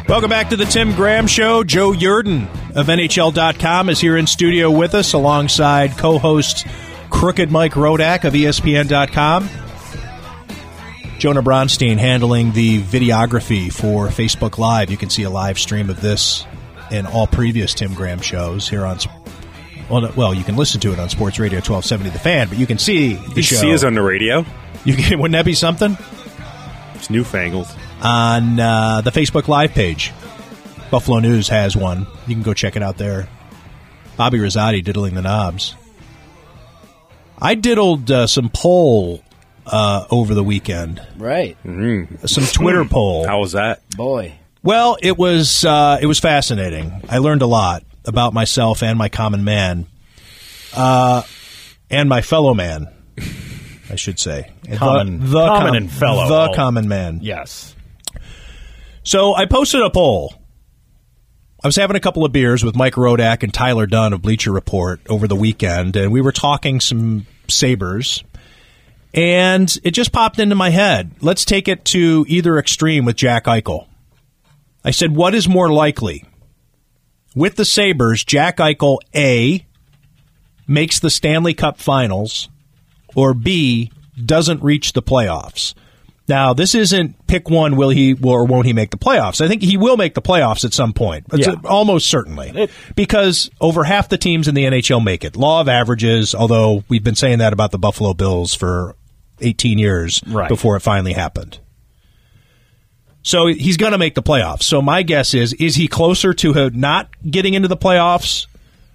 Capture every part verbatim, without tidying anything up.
Welcome back to the Tim Graham Show. Joe Yerdon of N H L dot com is here in studio with us alongside co-host Crooked Mike Rodak of E S P N dot com. Jonah Bronstein handling the videography for Facebook Live. You can see a live stream of this and all previous Tim Graham shows here on. Well, well, you can listen to it on Sports Radio twelve seventy The Fan, but you can see the you show. See us on the radio. You can, wouldn't that be something? It's newfangled. On uh, the Facebook Live page. Buffalo News has one. You can go check it out there. Bobby Rosati diddling the knobs. I diddled uh, some poll uh, over the weekend. Right. Mm-hmm. Some Twitter poll. How was that? Boy. Well, it was uh, it was fascinating. I learned a lot about myself and my common man. Uh, and my fellow man, I should say. Common, the, the common com- and fellow. The oh. common man. Yes. So I posted a poll. I was having a couple of beers with Mike Rodak and Tyler Dunn of Bleacher Report over the weekend, and we were talking some Sabres, and it just popped into my head. Let's take it to either extreme with Jack Eichel. I said, what is more likely? With the Sabres, Jack Eichel, A, makes the Stanley Cup Finals, or B, doesn't reach the playoffs. Now, this isn't pick one, will he or won't he make the playoffs. I think he will make the playoffs at some point. It's Yeah. a, almost certainly. It, because over half the teams in the N H L make it. Law of averages, although we've been saying that about the Buffalo Bills for eighteen years right. before it finally happened. So he's going to make the playoffs. So my guess is, is he closer to not getting into the playoffs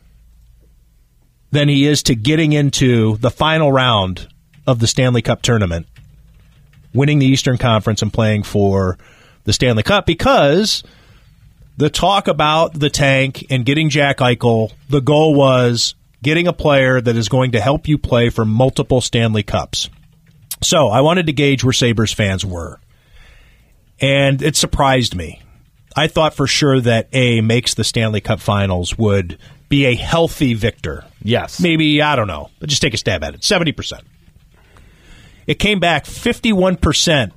than he is to getting into the final round of the Stanley Cup tournament, winning the Eastern Conference and playing for the Stanley Cup? Because the talk about the tank and getting Jack Eichel, the goal was getting a player that is going to help you play for multiple Stanley Cups. So I wanted to gauge where Sabres fans were. And it surprised me. I thought for sure that A, makes the Stanley Cup Finals would be a healthy victor. Yes. Maybe, I don't know, but just take a stab at it. seventy percent. It came back fifty-one percent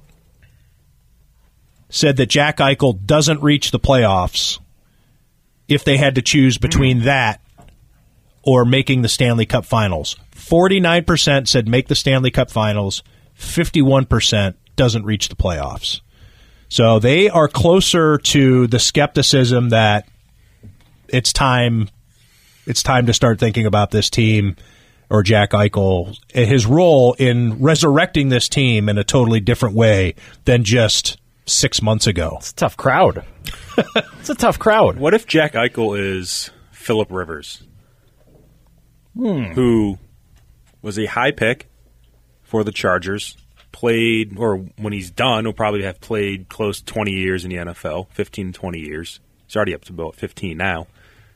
said that Jack Eichel doesn't reach the playoffs if they had to choose between that or making the Stanley Cup Finals. forty-nine percent said make the Stanley Cup Finals. fifty-one percent doesn't reach the playoffs. So they are closer to the skepticism that it's time it's time to start thinking about this team or Jack Eichel, his role in resurrecting this team in a totally different way than just six months ago. It's a tough crowd. It's a tough crowd. What if Jack Eichel is Phillip Rivers, hmm. who was a high pick for the Chargers, played, or when he's done, he'll probably have played close to twenty years in the N F L, fifteen, twenty years. He's already up to about fifteen now.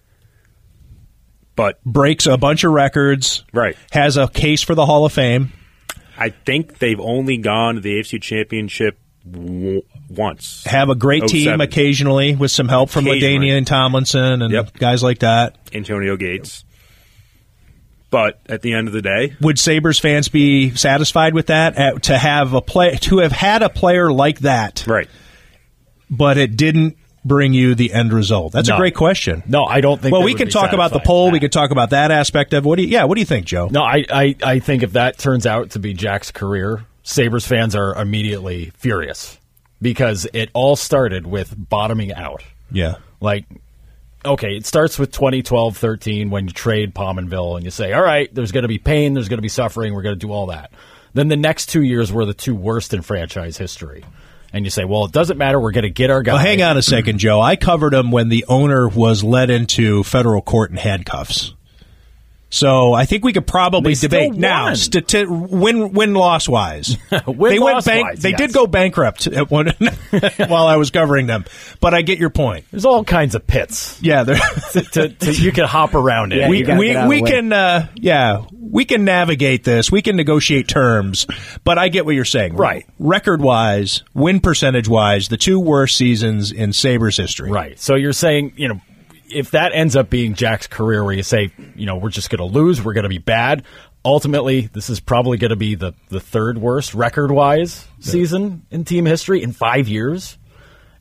But breaks a bunch of records, right? Has a case for the Hall of Fame. I think they've only gone to the A F C Championship w- once. Have a great oh team seven occasionally with some help from LaDainian and Tomlinson and yep. guys like that. Antonio Gates. But at the end of the day, would Sabres fans be satisfied with that? At, to have a play, to have had a player like that, right? But it didn't bring you the end result. That's no. a great question. No, I don't think. Well, we can talk about the poll. We could talk about that aspect of. What do you? Yeah, what do you think, Joe? No, I, I, I think if that turns out to be Jack's career, Sabres fans are immediately furious because it all started with bottoming out. Yeah, like. Okay, it starts with twenty twelve thirteen when you trade Pominville and you say, all right, there's going to be pain, there's going to be suffering, we're going to do all that. Then the next two years were the two worst in franchise history. And you say, well, it doesn't matter, we're going to get our guy. Well, hang on a second, Joe. I covered him when the owner was led into federal court in handcuffs. So I think we could probably they debate still now, won. stati- win win loss wise. win they loss went bank- wise, They yes. did go bankrupt at one while I was covering them, but I get your point. There's all kinds of pits. Yeah, to, to, to, you can hop around it. Yeah, we we, we can uh, yeah we can navigate this. We can negotiate terms, but I get what you're saying. Right, record wise, win percentage wise, the two worst seasons in Sabres history. Right. So you're saying, you know, if that ends up being Jack's career where you say, you know, we're just going to lose, we're going to be bad, ultimately this is probably going to be the, the third worst record-wise season in team history in five years.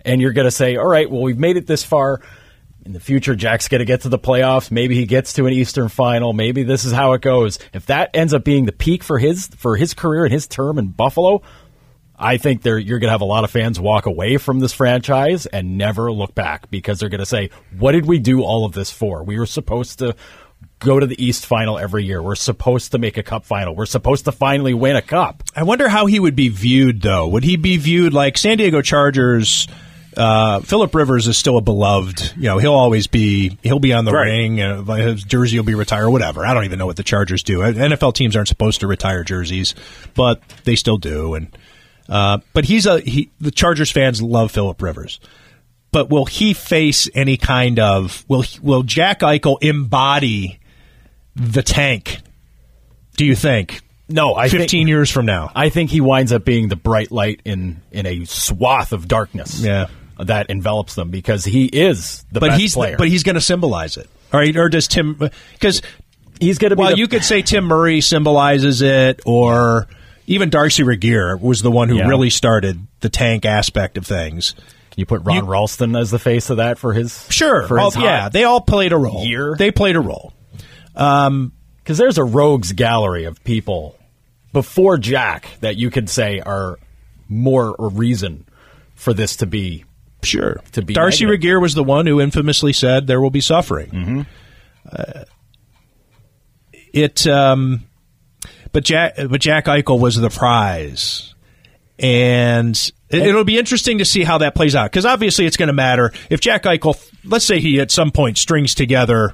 And you're going to say, all right, well, we've made it this far. In the future, Jack's going to get to the playoffs. Maybe he gets to an Eastern final. Maybe this is how it goes. If that ends up being the peak for his for his career and his term in Buffalo, I think there you're going to have a lot of fans walk away from this franchise and never look back because they're going to say, what did we do all of this for? We were supposed to go to the East final every year. We're supposed to make a cup final. We're supposed to finally win a cup. I wonder how he would be viewed, though. Would he be viewed like San Diego Chargers? Uh, Phillip Rivers is still a beloved. You know, he'll always be. He'll be on the right. ring. Uh, his jersey will be retired. Whatever. I don't even know what the Chargers do. N F L teams aren't supposed to retire jerseys, but they still do. And uh, but he's a. He, the Chargers fans love Phillip Rivers. But will he face any kind of? Will Will Jack Eichel embody the tank? Do you think? No, I fifteen think, years from now. I think he winds up being the bright light in in a swath of darkness. Yeah. That envelops them because he is the but best he's player. But he's going to symbolize it, all right? Or does Tim? Because he's going to be. Well, the, you could say Tim Murray symbolizes it, or even Darcy Regier was the one who Yeah. really started the tank aspect of things. You put Ron You- Ralston as the face of that for his Sure, for his all- yeah, hot they all played a role. year. They played a role. Because there's a rogues gallery of people before Jack that you could say are more a reason for this to be. Sure, To be Darcy negative. Regier was the one who infamously said there will be suffering. Mm-hmm. Uh, it, um, but Jack, but Jack Eichel was the prize, and it, it'll be interesting to see how that plays out. Because obviously, it's going to matter if Jack Eichel, let's say he at some point strings together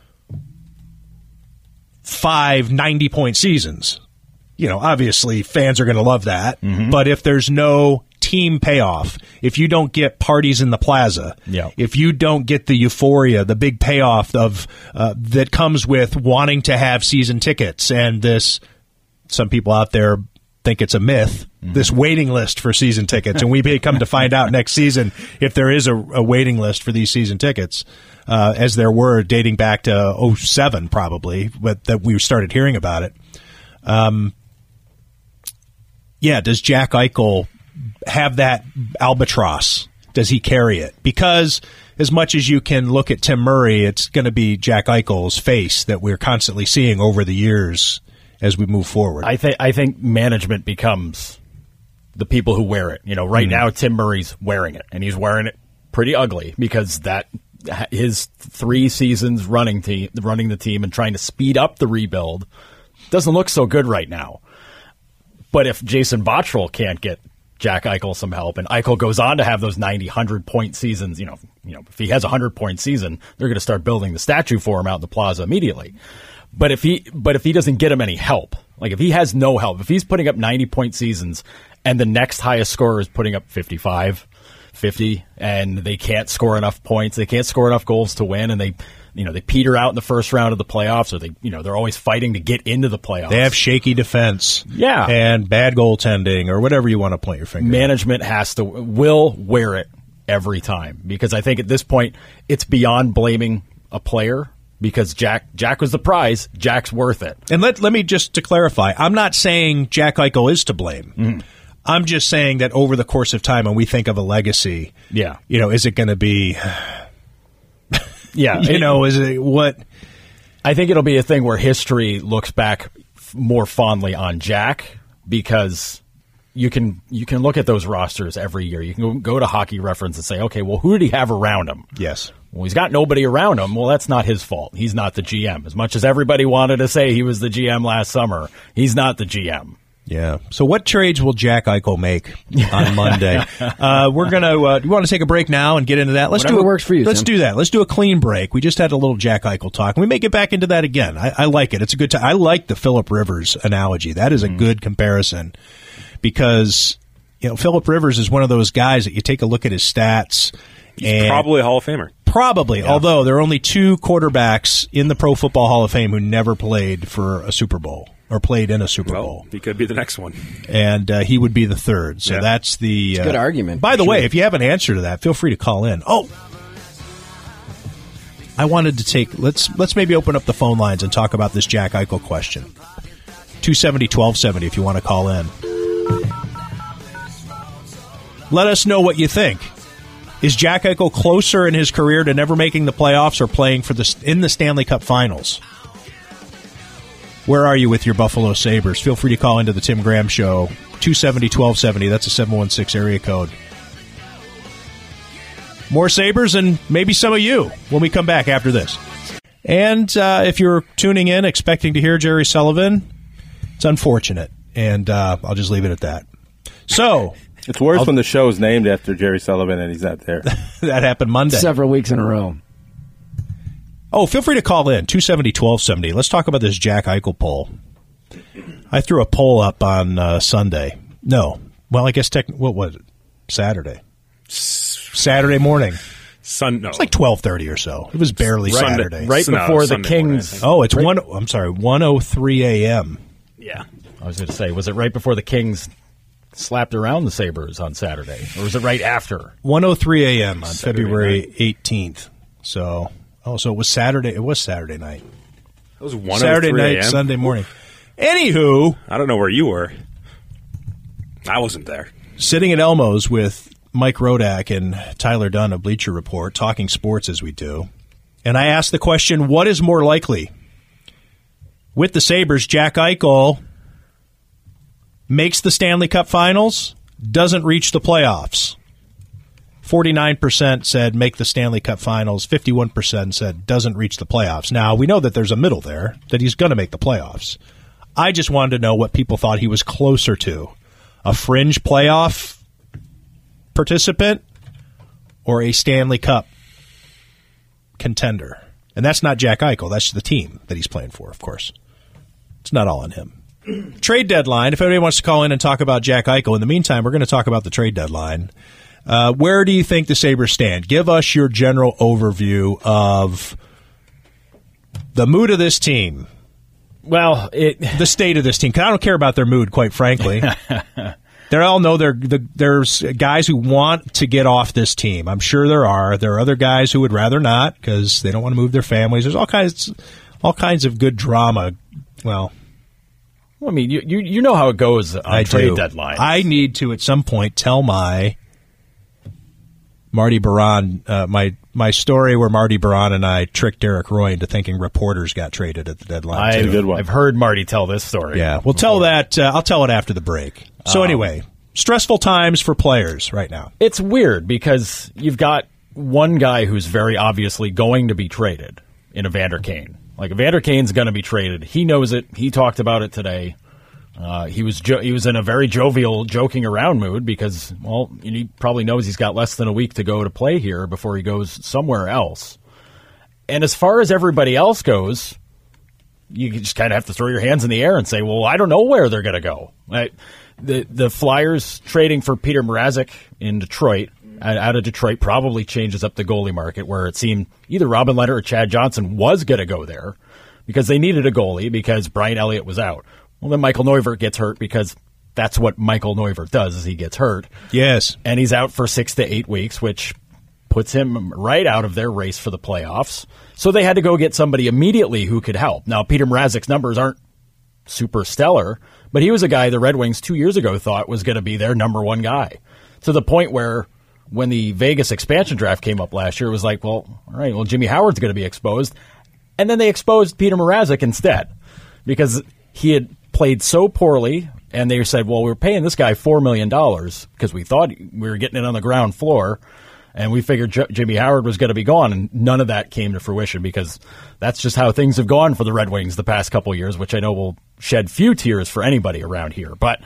five ninety-point seasons. You know, obviously, fans are going to love that. Mm-hmm. But if there's no team payoff, if you don't get parties in the plaza, Yeah. if you don't get the euphoria, the big payoff of uh, that comes with wanting to have season tickets, and this, some people out there think it's a myth, Mm-hmm. this waiting list for season tickets, and we may come to find out next season if there is a, a waiting list for these season tickets, uh, as there were dating back to oh seven probably, but that we started hearing about it. Um, yeah, does Jack Eichel have that albatross? Does he carry it? Because as much as you can look at Tim Murray, it's going to be Jack Eichel's face that we're constantly seeing over the years as we move forward. I think I think management becomes the people who wear it. You know, right now Tim Murray's wearing it, and he's wearing it pretty ugly because that his three seasons running team, running the team and trying to speed up the rebuild doesn't look so good right now. But if Jason Botterill can't get Jack Eichel some help, and Eichel goes on to have those ninety, one hundred point seasons, you know, you know, if he has a one hundred point season, they're going to start building the statue for him out in the plaza immediately. But if he but if he doesn't get him any help, like if he has no help, if he's putting up ninety point seasons and the next highest scorer is putting up fifty-five, fifty, and they can't score enough points, they can't score enough goals to win, and they you know, they peter out in the first round of the playoffs, or they, you know, they're always fighting to get into the playoffs. They have shaky defense, Yeah. and bad goaltending, or whatever you want to point your finger. Management has to will wear it every time, because I think at this point it's beyond blaming a player, because Jack Jack was the prize. Jack's worth it. And let let me just to clarify, I'm not saying Jack Eichel is to blame. Mm-hmm. I'm just saying that over the course of time, when we think of a legacy, Yeah. you know, is it going to be, Yeah, you it- know, is it what? I think it'll be a thing where history looks back f- more fondly on Jack, because you can you can look at those rosters every year. You can go to Hockey Reference and say, okay, well, who did he have around him? Yes. Well, he's got nobody around him. Well, that's not his fault. He's not the G M. As much as everybody wanted to say he was the G M last summer, he's not the G M. Yeah. So what trades will Jack Eichel make on Monday? uh, we're going to, uh, do you want to take a break now and get into that? Let's Whatever do a, works for you, Let's Tim. do that. Let's do a clean break. We just had a little Jack Eichel talk. We may get back into that again. I, I like it. It's a good time. I like the Phillip Rivers analogy. That is a good comparison, because, you know, Phillip Rivers is one of those guys that you take a look at his stats. He's and probably a Hall of Famer. Probably, although there are only two quarterbacks in the Pro Football Hall of Fame who never played for a Super Bowl or played in a Super Well, Bowl. he could be the next one. And uh, he would be the third. So Yeah. that's the uh, good argument, By for the way, sure. if you have an answer to that, feel free to call in. Oh, I wanted to take let's let's maybe open up the phone lines and talk about this Jack Eichel question. two seventy, twelve seventy if you want to call in. Let us know what you think. Is Jack Eichel closer in his career to never making the playoffs or playing for the in the Stanley Cup Finals? Where are you with your Buffalo Sabres? Feel free to call into the Tim Graham Show, two seventy, twelve seventy. That's a seven one six area code. More Sabres and maybe some of you when we come back after this. And uh, if you're tuning in expecting to hear Jerry Sullivan, it's unfortunate, and uh, I'll just leave it at that. So... It's worse I'll, when the show is named after Jerry Sullivan and he's not there. That happened Monday. Several weeks in a row. Oh, feel free to call in, two seventy, twelve seventy. Let's talk about this Jack Eichel poll. I threw a poll up on uh, Sunday. No. Well, I guess, tech, what was it? Saturday. Saturday morning. Sun, no. It's like twelve thirty or so. It was barely Sunday, Saturday. Right No, before the Sunday Kings. morning, Oh, it's right, one. I'm sorry, one oh three a.m. Yeah. I was going to say, was it right before the Kings slapped around the Sabres on Saturday? Or was it right after? one oh three a.m. on Saturday February night. eighteenth. So, oh, so it was Saturday. It was Saturday night. It was one Saturday oh three night, a.m. Sunday morning. Anywho, I don't know where you were. I wasn't there. sitting at Elmo's with Mike Rodak and Tyler Dunn of Bleacher Report, talking sports as we do, and I asked the question, what is more likely? With the Sabres, Jack Eichel makes the Stanley Cup Finals, doesn't reach the playoffs. forty-nine percent said make the Stanley Cup Finals, fifty-one percent said doesn't reach the playoffs. Now, we know that there's a middle there, that he's going to make the playoffs. I just wanted to know what people thought he was closer to. A fringe playoff participant or a Stanley Cup contender. And that's not Jack Eichel. That's the team that he's playing for, of course. It's not all on him. Trade deadline. If anybody wants to call in and talk about Jack Eichel, in the meantime, we're going to talk about the trade deadline. Uh, where do you think the Sabres stand? Give us your general overview of the mood of this team. Well, it The state of this team. 'Cause I don't care about their mood, quite frankly. They all know they're, the, there's guys who want to get off this team. I'm sure there are. There are other guys who would rather not because they don't want to move their families. There's all kinds, all kinds of good drama. Well, I mean, you you, you know how it goes on I trade do. deadlines. I need to at some point tell my Marty Baron, uh, my my story where Marty Baron and I tricked Derek Roy into thinking reporters got traded at the deadline. I, too. a good one. I've heard Marty tell this story. Yeah, we'll tell that. Uh, I'll tell it after the break. So Um, anyway, stressful times for players right now. It's weird because you've got one guy who's very obviously going to be traded in Evander Kane. Like, Evander Kane's going to be traded. He knows it. He talked about it today. Uh, he was jo- he was in a very jovial, joking around mood because, well, he probably knows he's got less than a week to go to play here before he goes somewhere else. And as far as everybody else goes, you just kind of have to throw your hands in the air and say, well, I don't know where they're going to go. I, the the Flyers trading for Peter Mrazek in Detroit, out of Detroit, probably changes up the goalie market where it seemed either Robin Lehner or Chad Johnson was going to go there because they needed a goalie because Brian Elliott was out. Well, then Michael Neuvirth gets hurt because that's what Michael Neuvirth does is he gets hurt. Yes. And he's out for six to eight weeks, which puts him right out of their race for the playoffs. So they had to go get somebody immediately who could help. Now, Peter Mrazek's numbers aren't super stellar, but he was a guy the Red Wings two years ago thought was going to be their number one guy. To the point where when the Vegas expansion draft came up last year, it was like, well, all right, well, Jimmy Howard's going to be exposed. And then they exposed Peter Mrazek instead because he had played so poorly, and they said, well, we're paying this guy four million dollars because we thought we were getting it on the ground floor, and we figured J- Jimmy Howard was going to be gone, and none of that came to fruition because that's just how things have gone for the Red Wings the past couple of years, which I know will shed few tears for anybody around here. But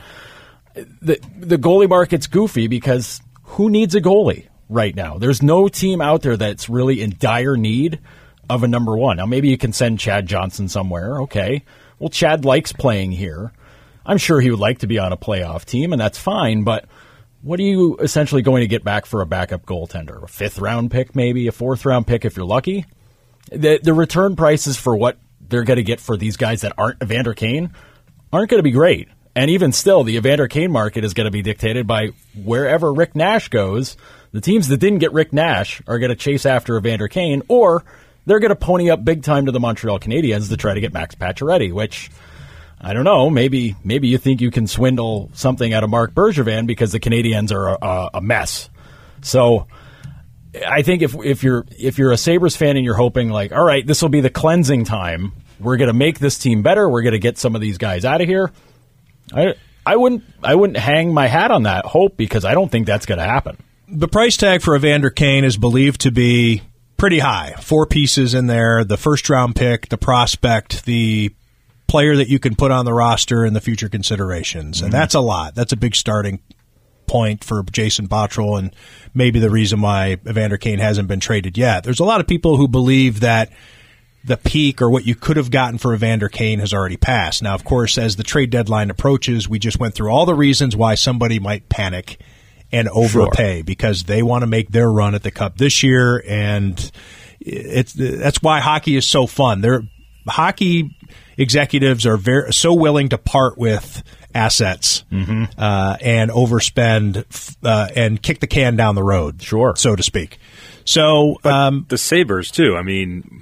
the the goalie market's goofy because who needs a goalie right now? There's no team out there that's really in dire need of a number one. Now, maybe you can send Chad Johnson somewhere, okay. Well, Chad likes playing here. I'm sure he would like to be on a playoff team, and that's fine, but what are you essentially going to get back for a backup goaltender? A fifth-round pick, maybe? A fourth-round pick if you're lucky? The, the return prices for what they're going to get for these guys that aren't Evander Kane aren't going to be great. And even still, the Evander Kane market is going to be dictated by wherever Rick Nash goes. The teams that didn't get Rick Nash are going to chase after Evander Kane, or they're going to pony up big time to the Montreal Canadiens to try to get Max Pacioretty, which, I don't know, maybe maybe you think you can swindle something out of Marc Bergevin because the Canadiens are a, a mess. So I think if if you're if you're a Sabres fan and you're hoping like, all right, this will be the cleansing time. We're going to make this team better. We're going to get some of these guys out of here. I I wouldn't I wouldn't hang my hat on that hope because I don't think that's going to happen. The price tag for Evander Kane is believed to be pretty high. Four pieces in there: the first round pick, the prospect, the player that you can put on the roster, and the future considerations. Mm-hmm. And that's a lot. That's a big starting point for Jason Botterill, and maybe the reason why Evander Kane hasn't been traded yet. There's a lot of people who believe that the peak or what you could have gotten for Evander Kane has already passed. Now, of course, as the trade deadline approaches, we just went through all the reasons why somebody might panic and overpay sure. because they want to make their run at the Cup this year, and it's that's why hockey is so fun. They're, hockey executives are very so willing to part with assets mm-hmm. uh, and overspend uh, and kick the can down the road, sure, so to speak. So um, the Sabres too. I mean,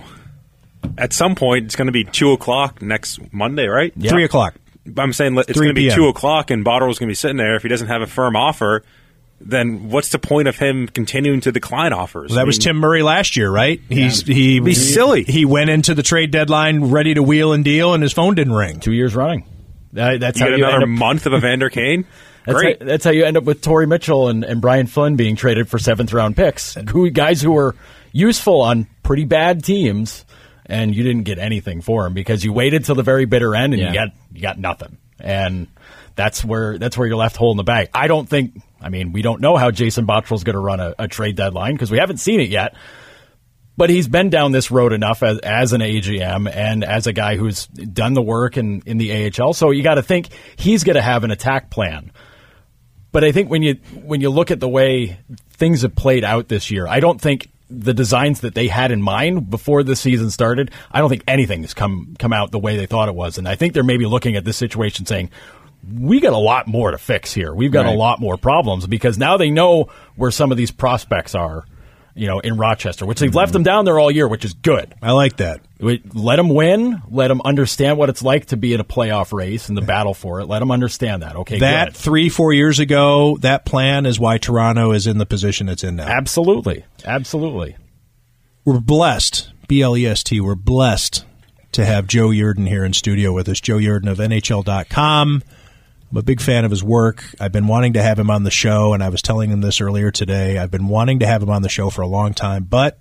at some point it's going to be two o'clock next Monday, right? Yep. Three o'clock. I'm saying it's going to be two o'clock, and Botterill's going to be sitting there. If he doesn't have a firm offer, then what's the point of him continuing to decline offers? Well, that I mean, was Tim Murray last year, right? Yeah. He's he It'd be silly. He went into the trade deadline ready to wheel and deal, and his phone didn't ring. Two years running. That, that's you how get you another end up, month of Evander Kane. That's Great. How, that's how you end up with Torrey Mitchell and, and Brian Flynn being traded for seventh round picks. Who guys who were useful on pretty bad teams, and you didn't get anything for them because you waited till the very bitter end and yeah. you got you got nothing. And that's where that's where you're left holding the bag. I don't think. I mean, we don't know how Jason Botterill's going to run a, a trade deadline because we haven't seen it yet. But he's been down this road enough as, as an A G M and as a guy who's done the work in, in the A H L. So you got to think he's going to have an attack plan. But I think when you when you look at the way things have played out this year, I don't think the designs that they had in mind before the season started, I don't think anything has come come out the way they thought it was. And I think they're maybe looking at this situation saying, we got a lot more to fix here. We've got right. a lot more problems because now they know where some of these prospects are. You know, in Rochester, which they've left them down there all year, which is good. I like that. We, let them win. Let them understand what it's like to be in a playoff race and the battle for it. Let them understand that. Okay, that good. three, four years ago, that plan is why Toronto is in the position it's in now. Absolutely, absolutely. We're blessed, B L E S T. We're blessed to have Joe Yerdon here in studio with us. Joe Yerdon of N H L dot com. I'm a big fan of his work. I've been wanting to have him on the show, and I was telling him this earlier today. I've been wanting to have him on the show for a long time, but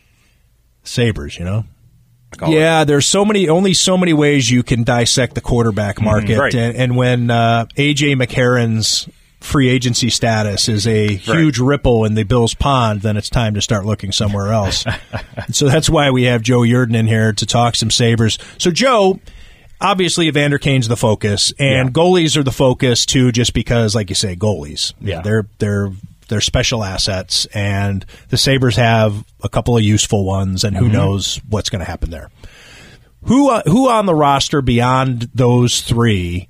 Sabres, you know? Yeah, it. There's so many, only so many ways you can dissect the quarterback market. Mm-hmm, right. and, and when uh, A J McCarron's free agency status is a right. huge ripple in the Bills' pond, then it's time to start looking somewhere else. So that's why we have Joe Yerdon in here to talk some Sabres. So, Joe... Obviously, Evander Kane's the focus, and yeah. goalies are the focus too. Just because, like you say, goalies, yeah, they're they're they're special assets, and the Sabres have a couple of useful ones, and who mm-hmm. knows what's going to happen there. Who uh, who on the roster beyond those three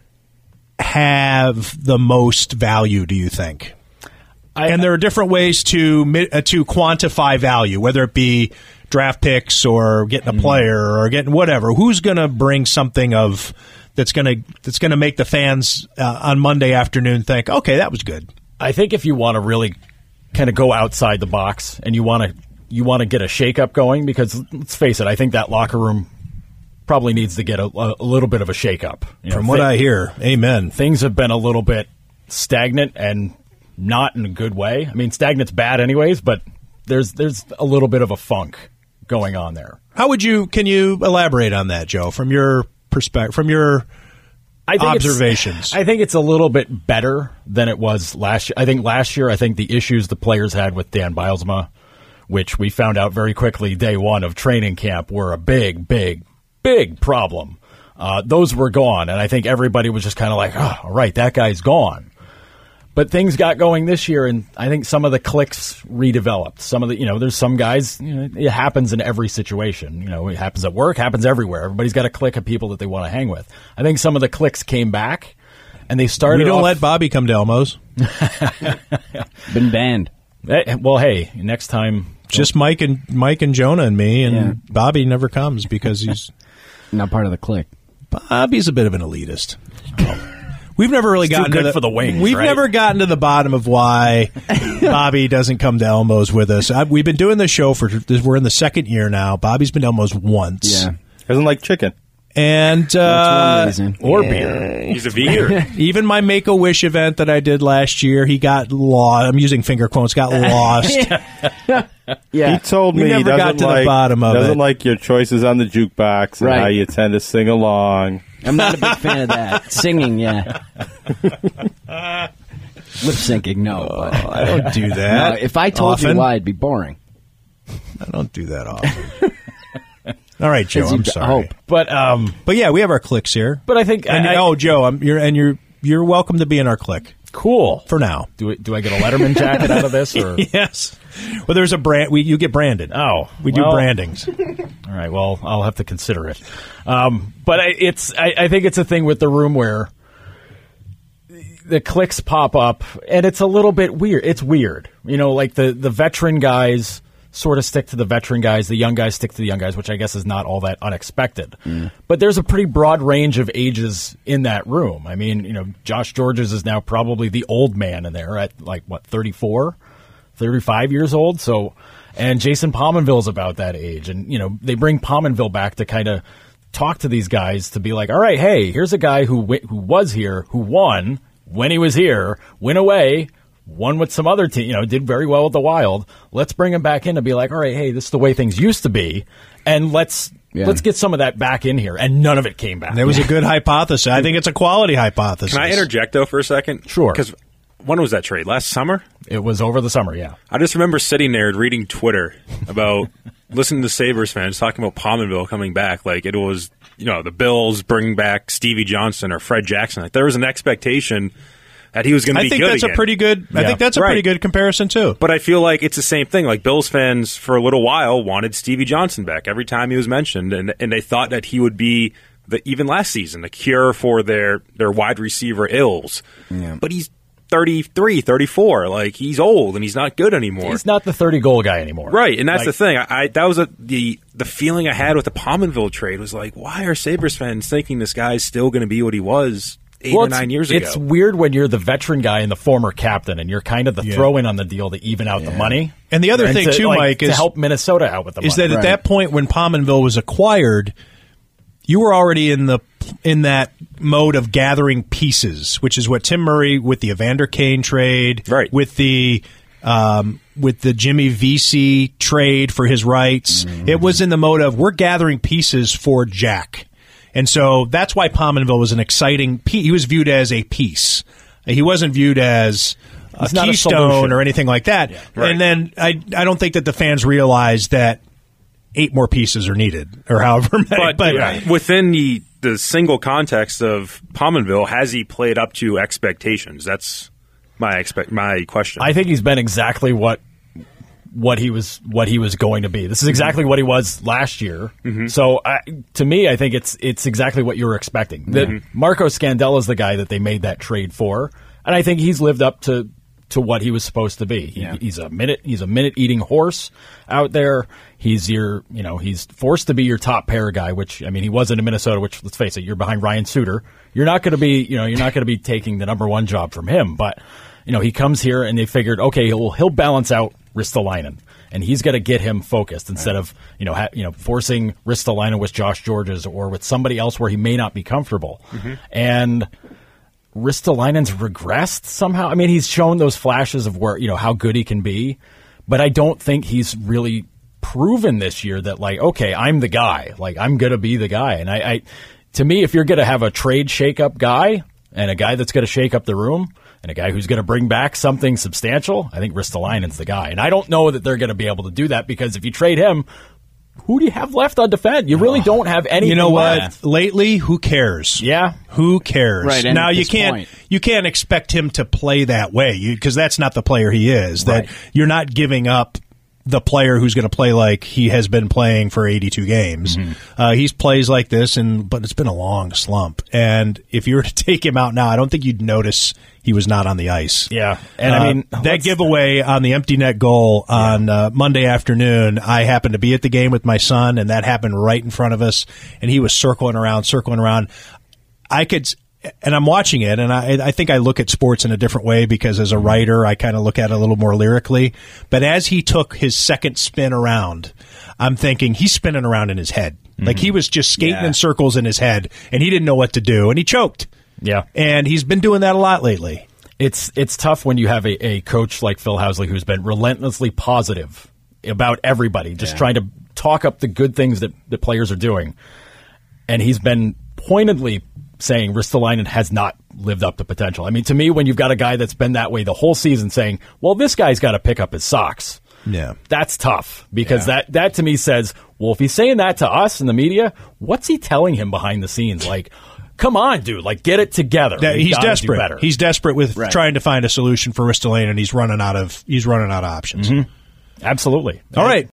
have the most value? Do you think? I, and there are different ways to uh, to quantify value, whether it be draft picks or getting a player or getting whatever. Who's going to bring something of that's going to that's going to make the fans uh, on Monday afternoon think, okay, that was good? I think if you want to really kind of go outside the box and you want to you want to get a shakeup going, because let's face it, I think that locker room probably needs to get a, a little bit of a shakeup. You know, From what th- I hear, amen. Things have been a little bit stagnant and not in a good way. I mean, stagnant's bad anyways, but there's there's a little bit of a funk going on there. How would you, can you elaborate on that, Joe, from your perspective, from your I think observations? I think it's a little bit better than it was last year. I think last year, I think the issues the players had with Dan Bylsma, which we found out very quickly day one of training camp, were a big, big, big problem. Uh, those were gone, and I think everybody was just kind of like, oh, all right, that guy's gone. But things got going this year, and I think some of the clicks redeveloped. Some of the, you know, there's some guys, you know, it happens in every situation. You know, it happens at work, happens everywhere. Everybody's got a clique of people that they want to hang with. I think some of the clicks came back, and they started We don't off, let Bobby come to Elmo's. Been banned. Hey, well, hey, next time. Just Mike and Mike and Jonah and me, and yeah. Bobby never comes because he's... Not part of the clique. Bobby's a bit of an elitist. We've never really It's too gotten good to the, for the wings, We've right? never gotten to the bottom of why Bobby doesn't come to Elmo's with us. I, we've been doing this show for we're in the second year now. Bobby's been to Elmo's once. Yeah. Doesn't like chicken. And That's uh, one reason. Or beer. He's a veer. even my Make a Wish event that I did last year, he got lost. I'm using finger quotes. Got lost. Yeah. He told We me he never got doesn't to the like, bottom of doesn't it. like your choices on the jukebox and Right. how you tend to sing along. I'm not a big fan of that. Singing, yeah. Lip syncing, no. But, I don't do no, that. if I told often. you why, it'd be boring. I don't do that often. All right, Joe. Because I'm you'd sorry. hope. But um, But yeah, we have our clicks here. but I think And I, I- oh, Joe, I'm, you're and you're you're welcome to be in our click cool. for now. Do it, do I get a Letterman jacket out of this? Or Yes. Well, there's a brand. We you get branded. oh, We do well, brandings. All right. Well, I'll have to consider it. Um, but I, it's I, I think it's a thing with the room where the clicks pop up, and it's a little bit weird. It's weird, you know, like the the veteran guys sort of stick to the veteran guys, the young guys stick to the young guys, which I guess is not all that unexpected. But there's a pretty broad range of ages in that room. I mean, you know, Josh Georges is now probably the old man in there at like what thirty-four, thirty-five years old. So, and Jason Pominville's about that age, and you know, they bring Pominville back to kind of talk to these guys to be like, all right, hey, here's a guy who wi- who was here, who won when he was here, went away, won with some other team, you know, did very well with the Wild. Let's bring him back in to be like, all right, hey, this is the way things used to be, and let's Yeah. let's get some of that back in here. And none of it came back. There was a good hypothesis. I think it's a quality hypothesis. Can I interject, though, for a second? Sure. Because when was that trade? Last summer? It was over the summer, yeah. I just remember sitting there and reading Twitter about listening to Sabres fans talking about Pominville coming back. Like it was, you know, the Bills bringing back Stevie Johnson or Fred Jackson. Like there was an expectation that he was going to I be think good that's again. a pretty good. I Yeah. think that's a Right. pretty good comparison too. But I feel like it's the same thing. Like Bills fans for a little while wanted Stevie Johnson back every time he was mentioned, and and they thought that he would be the even last season the cure for their their wide receiver ills. But he's thirty-three, thirty-four. Like he's old and he's not good anymore. He's not the thirty-goal guy anymore. Right, and that's Like, the thing. I, I that was a, the the feeling I had with the Pominville trade was like, why are Sabres fans thinking this guy's still going to be what he was eight Well, or it's- nine years ago? It's weird when you're the veteran guy and the former captain, and you're kind of the Yeah. throw-in on the deal to even out the money. And the other thing, to, too, like, Mike, to is- help Minnesota out with the Is money. that at Right. that point when Pominville was acquired, you were already in the in that mode of gathering pieces, which is what Tim Murray with the Evander Kane trade, Right. with the um, with the Jimmy Vesey trade for his rights. It was in the mode of we're gathering pieces for Jack, and so that's why Pominville was an exciting. Pe- he was viewed as a piece. He wasn't viewed as a He's not a keystone solution. or anything like that. Right. And then I I don't think that the fans realized that eight more pieces are needed, or however many. but yeah, within the the single context of Pominville, has he played up to expectations? That's my expect my question. I think he's been exactly what what he was what he was going to be. This is exactly what he was last year. So I, to me, I think it's it's exactly what you were expecting. That Marco Scandella is the guy that they made that trade for, and I think he's lived up to to what he was supposed to be. He, Yeah. He's a minute he's a minute eating horse out there. He's your you know he's forced to be your top pair guy. Which I mean he was in Minnesota. Which let's face it, you're behind Ryan Suter. You're not going to be you know you're not going to be taking the number one job from him. But you know he comes here and they figured okay he'll he'll balance out Ristolainen. And he's got to get him focused instead of you know ha- you know forcing Ristolainen with Josh Georges or with somebody else where he may not be comfortable. And Ristolainen's regressed somehow. I mean, he's shown those flashes of where you know how good he can be, but I don't think he's really proven this year that like okay, I'm the guy. Like I'm gonna be the guy. And I, I to me, if you're gonna have a trade shakeup guy and a guy that's gonna shake up the room. And a guy who's going to bring back something substantial, I think Ristolainen's the guy. And I don't know that they're going to be able to do that because if you trade him, who do you have left on defense? You really don't have anything You know what? left. Lately, who cares? Yeah. Who cares? Right, and now at you this can't point- you can't expect him to play that way because that's not the player he is. That Right. you're not giving up the player who's going to play like he has been playing for eighty-two games. Mm-hmm. Uh, he plays like this, and but it's been a long slump. And if you were to take him out now, I don't think you'd notice he was not on the ice. Yeah. And Uh, I mean, that let's- giveaway on the empty net goal on uh, Monday afternoon, I happened to be at the game with my son, and that happened right in front of us, and he was circling around, circling around. I could, and I'm watching it, and I, I think I look at sports in a different way because as a writer, I kind of look at it a little more lyrically. But as he took his second spin around, I'm thinking he's spinning around in his head. Mm-hmm. Like he was just skating Yeah. in circles in his head, and he didn't know what to do, and he choked. Yeah. And he's been doing that a lot lately. It's it's tough when you have a, a coach like Phil Housley who's been relentlessly positive about everybody, just Yeah. trying to talk up the good things that the players are doing. And he's been pointedly saying Ristolainen has not lived up to potential. I mean, to me, when you've got a guy that's been that way the whole season saying, well, this guy's got to pick up his socks. Yeah. That's tough because Yeah. that, that to me says, well, if he's saying that to us in the media, what's he telling him behind the scenes? Like, come on, dude, like get it together. Yeah, You he's gotta do desperate. better. He's desperate with Right. trying to find a solution for Ristolainen, and he's running out of he's running out of options. Absolutely. All right.